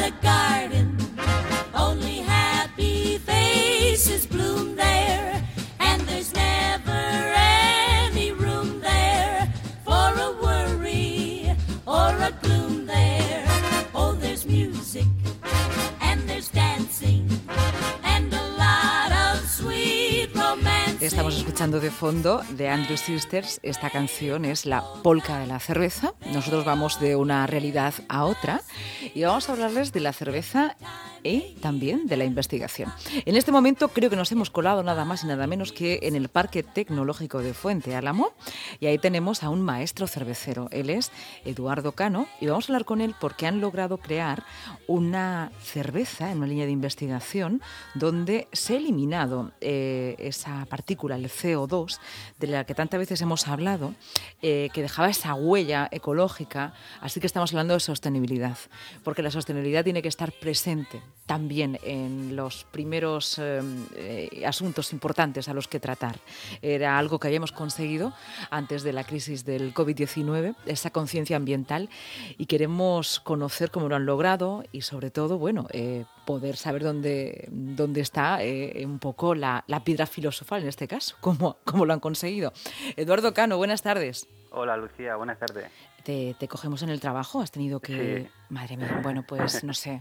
a garden, only happy faces bloom there, and there's never any room there for a worry or a gloom there. Oh, there's music and there's dancing and a lot of sweet romancing. Estamos escuchando de fondo de Andrew Sisters. Esta canción es la polca de la cerveza. Nosotros vamos de una realidad a otra y vamos a hablarles de la cerveza y también de la investigación. En este momento creo que nos hemos colado nada más y nada menos que en el Parque Tecnológico de Fuente Álamo, y ahí tenemos a un maestro cervecero. Él es Eduardo Cano y vamos a hablar con él porque han logrado crear una cerveza en una línea de investigación donde se ha eliminado esa partícula, el CO2, de la que tantas veces hemos hablado, que dejaba esa huella ecológica. Así que estamos hablando de sostenibilidad, porque la sostenibilidad tiene que estar presente también en los primeros asuntos importantes a los que tratar. Era algo que habíamos conseguido antes de la crisis del COVID-19, esa conciencia ambiental, y queremos conocer cómo lo han logrado y sobre todo, bueno, poder saber dónde está un poco la piedra filosofal en este caso, cómo lo han conseguido. Eduardo Cano, buenas tardes. Hola Lucía, buenas tardes. ¿Te cogemos en el trabajo? ¿Has tenido que...? Sí. Madre mía, bueno, pues no sé.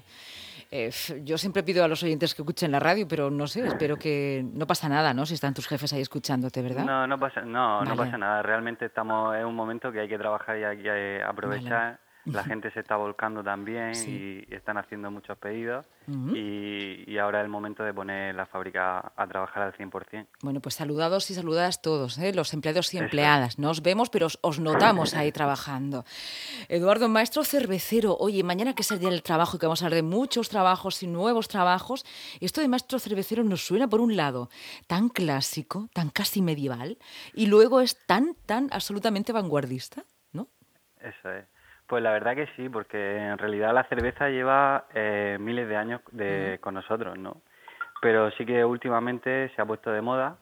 Yo siempre pido a los oyentes que escuchen la radio, pero no sé, espero que no pasa nada, ¿no? Si están tus jefes ahí escuchándote, ¿verdad? No pasa nada. Realmente estamos en un momento que hay que trabajar y hay que aprovechar. Vale. La gente se está volcando también, Sí. y están haciendo muchos pedidos. Uh-huh. Y ahora es el momento de poner la fábrica a trabajar al 100%. Bueno, pues saludados y saludadas todos, los empleados y empleadas. No os vemos, pero os notamos ahí trabajando. Eduardo, maestro cervecero. Oye, mañana que es el día del trabajo y que vamos a hablar de muchos trabajos y nuevos trabajos, esto de maestro cervecero nos suena, por un lado, tan clásico, tan casi medieval, y luego es tan absolutamente vanguardista, ¿no? Eso es. Pues la verdad que sí, porque en realidad la cerveza lleva miles de años con nosotros, ¿no? Pero sí que últimamente se ha puesto de moda,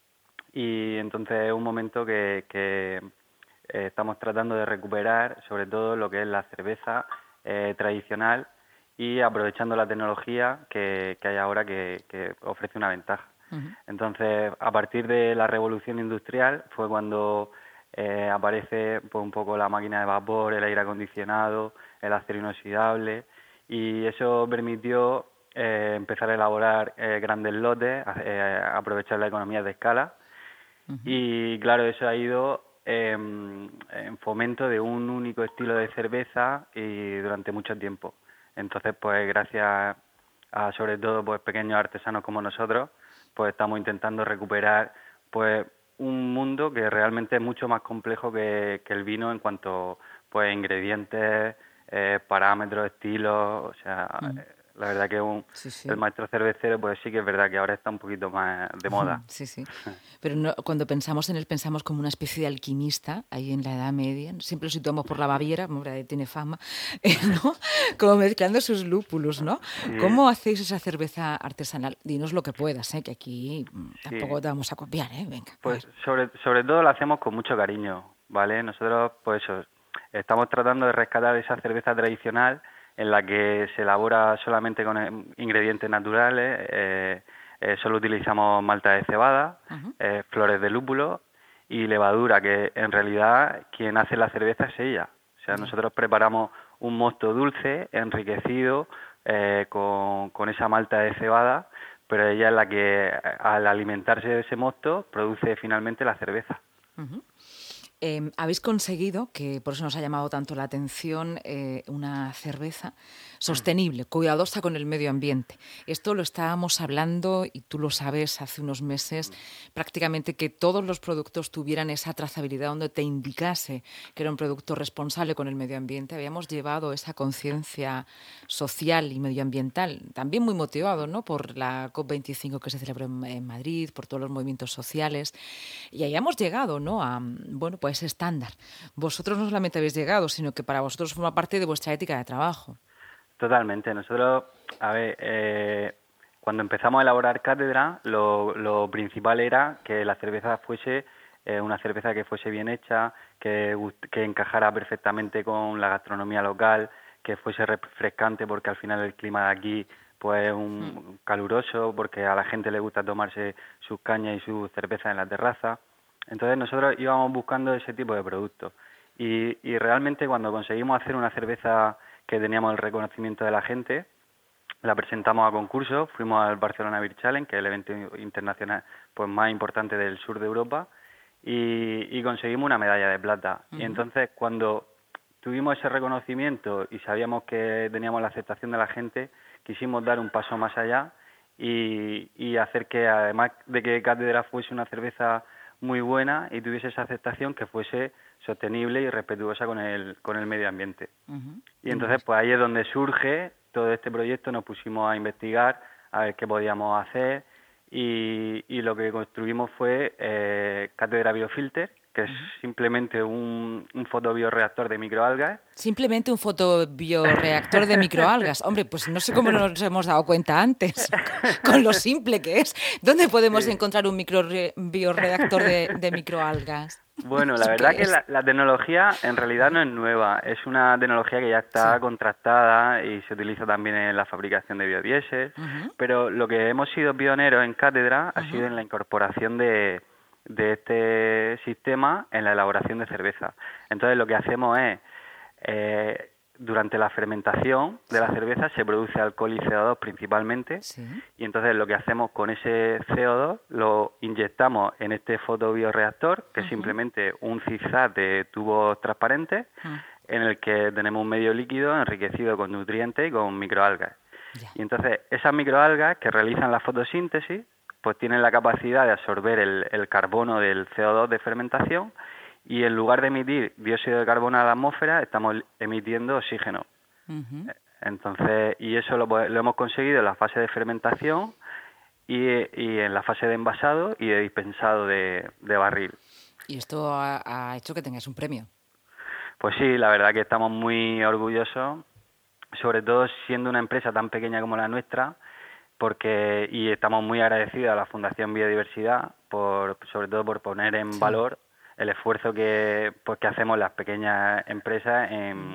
y entonces es un momento que estamos tratando de recuperar sobre todo lo que es la cerveza tradicional, y aprovechando la tecnología que hay ahora que ofrece una ventaja. Uh-huh. Entonces, a partir de la revolución industrial fue cuando aparece pues un poco la máquina de vapor, el aire acondicionado, el acero inoxidable, y eso permitió empezar a elaborar grandes lotes, aprovechar la economía de escala. Uh-huh. Y claro, eso ha ido en fomento de un único estilo de cerveza y durante mucho tiempo. Entonces, pues gracias a sobre todo pues pequeños artesanos como nosotros, pues estamos intentando recuperar pues un mundo que realmente es mucho más complejo que el vino en cuanto pues ingredientes, parámetros, estilos, o sea, la verdad que el maestro cervecero pues sí que es verdad que ahora está un poquito más de moda. Sí. Pero no, cuando pensamos en él pensamos como una especie de alquimista ahí en la Edad Media. Siempre lo situamos por la Baviera, tiene fama, ¿no? Como mezclando sus lúpulos, ¿no? Sí. ¿Cómo hacéis esa cerveza artesanal? Dinos lo que puedas, que aquí tampoco te vamos a copiar, Venga. Pues sobre todo lo hacemos con mucho cariño, ¿vale? Nosotros pues eso, estamos tratando de rescatar esa cerveza tradicional en la que se elabora solamente con ingredientes naturales, solo utilizamos malta de cebada, uh-huh, flores de lúpulo y levadura, que en realidad quien hace la cerveza es ella. O sea, nosotros preparamos un mosto dulce, enriquecido con esa malta de cebada, pero ella es la que al alimentarse de ese mosto produce finalmente la cerveza. Uh-huh. Habéis conseguido, que por eso nos ha llamado tanto la atención, una cerveza sostenible, cuidadosa con el medio ambiente. Esto lo estábamos hablando, y tú lo sabes, hace unos meses, prácticamente que todos los productos tuvieran esa trazabilidad donde te indicase que era un producto responsable con el medio ambiente. Habíamos llevado esa conciencia social y medioambiental, también muy motivado, ¿no?, por la COP25 que se celebró en Madrid, por todos los movimientos sociales, y ahí hemos llegado, ¿no?, a ese estándar. Vosotros no solamente habéis llegado, sino que para vosotros forma parte de vuestra ética de trabajo. Totalmente. Nosotros, cuando empezamos a elaborar cátedra, lo principal era que la cerveza fuese una cerveza que fuese bien hecha, que encajara perfectamente con la gastronomía local, que fuese refrescante, porque al final el clima de aquí pues es un caluroso, porque a la gente le gusta tomarse sus cañas y sus cervezas en la terraza. Entonces nosotros íbamos buscando ese tipo de productos. Y realmente cuando conseguimos hacer una cerveza que teníamos el reconocimiento de la gente, la presentamos a concurso, fuimos al Barcelona Beer Challenge, que es el evento internacional pues más importante del sur de Europa, y conseguimos una medalla de plata. Y entonces cuando tuvimos ese reconocimiento y sabíamos que teníamos la aceptación de la gente, quisimos dar un paso más allá y hacer que, además de que Cátedra fuese una cerveza muy buena y tuviese esa aceptación, que fuese sostenible y respetuosa con el medio ambiente. Y entonces pues ahí es donde surge todo este proyecto, nos pusimos a investigar, a ver qué podíamos hacer, y lo que construimos fue Cátedra Biofilter, que es simplemente un fotobioreactor de microalgas. Simplemente un fotobioreactor de microalgas. Hombre, pues no sé cómo nos hemos dado cuenta antes, con lo simple que es. ¿Dónde podemos encontrar un bioreactor de microalgas? Bueno, la verdad que la tecnología en realidad no es nueva, es una tecnología que ya está contrastada y se utiliza también en la fabricación de biodiesel, pero lo que hemos sido pioneros en Cátedra ha sido en la incorporación de este sistema en la elaboración de cerveza. Entonces lo que hacemos es, durante la fermentación de la cerveza se produce alcohol y CO2 principalmente, y entonces lo que hacemos con ese CO2 lo inyectamos en este fotobioreactor, que es simplemente un zigzag de tubos transparentes en el que tenemos un medio líquido enriquecido con nutrientes y con microalgas. Y entonces esas microalgas que realizan la fotosíntesis pues tienen la capacidad de absorber el carbono del CO2 de fermentación, y en lugar de emitir dióxido de carbono a la atmósfera, estamos emitiendo oxígeno. Entonces, y eso lo hemos conseguido en la fase de fermentación y en la fase de envasado y de dispensado de barril. Y esto ha hecho que tengáis un premio. Pues sí, la verdad que estamos muy orgullosos, sobre todo siendo una empresa tan pequeña como la nuestra, y estamos muy agradecidos a la Fundación Biodiversidad sobre todo por poner en valor el esfuerzo que hacemos las pequeñas empresas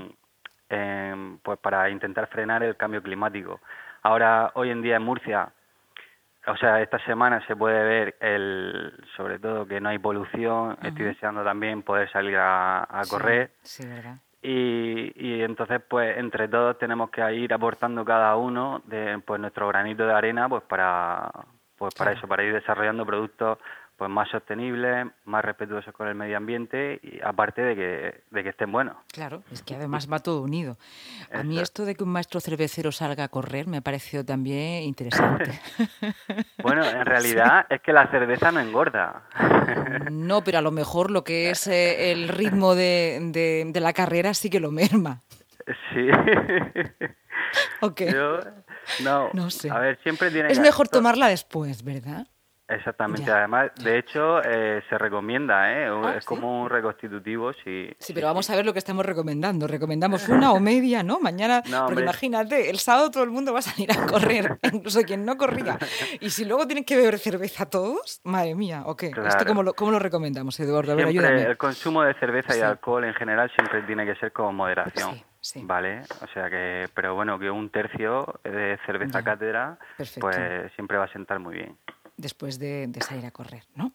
pues para intentar frenar el cambio climático. Ahora, hoy en día en Murcia, o sea, esta semana se puede ver sobre todo que no hay polución. Estoy deseando también poder salir a correr. Sí, verdad. Y entonces, pues, entre todos tenemos que ir aportando cada uno pues nuestro granito de arena, pues para eso, para ir desarrollando productos pues más sostenibles, más respetuosos con el medio ambiente, y aparte de que estén buenos. Claro, es que además va todo unido. A mí esto de que un maestro cervecero salga a correr me ha parecido también interesante. Bueno, en realidad es que la cerveza no engorda. No, pero a lo mejor lo que es el ritmo de la carrera sí que lo merma. Sí. ¿O qué? No sé. A ver, siempre tiene Es mejor tomarla después, ¿verdad? Exactamente. Ya. Además, de hecho, se recomienda, es ¿sí? como un reconstitutivo. Sí, pero vamos a ver lo que estamos recomendando. Recomendamos una o media, ¿no? Mañana, porque hombre. Imagínate, el sábado todo el mundo va a salir a correr, incluso quien no corría. Y si luego tienen que beber cerveza todos, madre mía, ¿o qué? Claro. ¿Esto cómo lo recomendamos, Eduardo? A ver, Siempre ayúdame. el consumo de cerveza y de alcohol en general siempre tiene que ser con moderación. Sí. ¿Vale? O sea que, pero bueno, que un tercio de cerveza Cátedra, pues siempre va a sentar muy bien. Después de salir a correr, ¿no?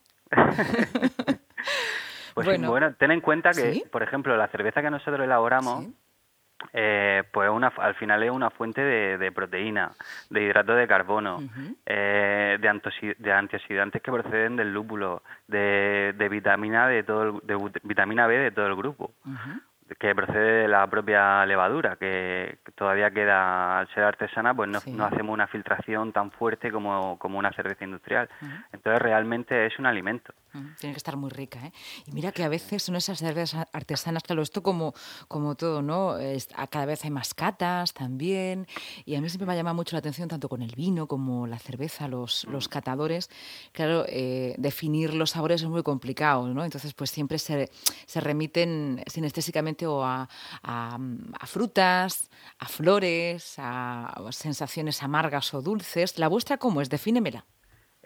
Pues bueno, ten en cuenta que, por ejemplo, la cerveza que nosotros elaboramos, pues al final es una fuente de proteína, de hidrato de carbono, de antioxidantes que proceden del lúpulo, de vitamina de vitamina B de todo el grupo. Que procede de la propia levadura, que todavía queda, al ser artesana, pues no hacemos una filtración tan fuerte como una cerveza industrial. Entonces realmente es un alimento. Tiene que estar muy rica, ¿eh? Y mira que a veces son esas cervezas artesanas, claro, esto como todo, ¿no? Cada vez hay más catas también, y a mí siempre me ha llamado mucho la atención, tanto con el vino como la cerveza, los catadores. Claro, definir los sabores es muy complicado, ¿no? Entonces, pues siempre se remiten sinestésicamente o a frutas, a flores, a sensaciones amargas o dulces. ¿La vuestra cómo es? Defínemela.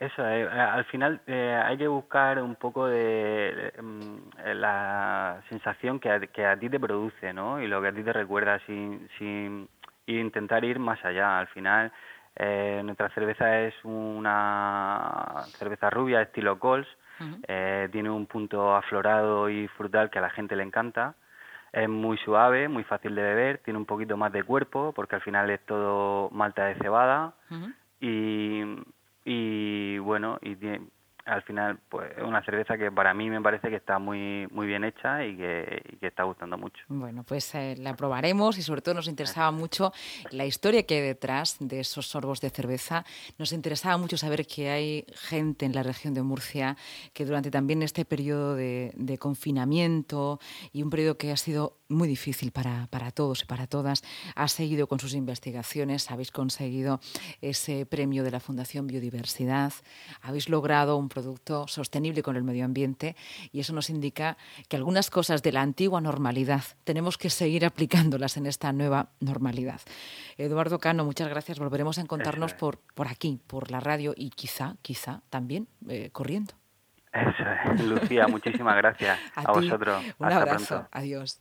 Eso es, al final hay que buscar un poco de la sensación que a ti te produce, ¿no? Y lo que a ti te recuerda sin y intentar ir más allá. Al final, nuestra cerveza es una cerveza rubia estilo Cols, Ujú. tiene un punto aflorado y frutal que a la gente le encanta. Es muy suave, muy fácil de beber, tiene un poquito más de cuerpo porque al final es todo malta de cebada Ujú. y, y bueno, al final pues es una cerveza que para mí me parece que está muy bien hecha y que está gustando mucho. Bueno, pues la probaremos y sobre todo nos interesaba mucho la historia que hay detrás de esos sorbos de cerveza. Nos interesaba mucho saber que hay gente en la región de Murcia que durante también este periodo de confinamiento y un periodo que ha sido muy difícil para todos y para todas, ha seguido con sus investigaciones, habéis conseguido ese premio de la Fundación Biodiversidad, habéis logrado un producto sostenible con el medio ambiente y eso nos indica que algunas cosas de la antigua normalidad tenemos que seguir aplicándolas en esta nueva normalidad. Eduardo Cano, muchas gracias. Volveremos a Eso encontrarnos es, por aquí, por la radio y quizá también corriendo. eso es. Lucía, muchísimas gracias A a ti, vosotros. un Hasta abrazo. pronto. Adiós.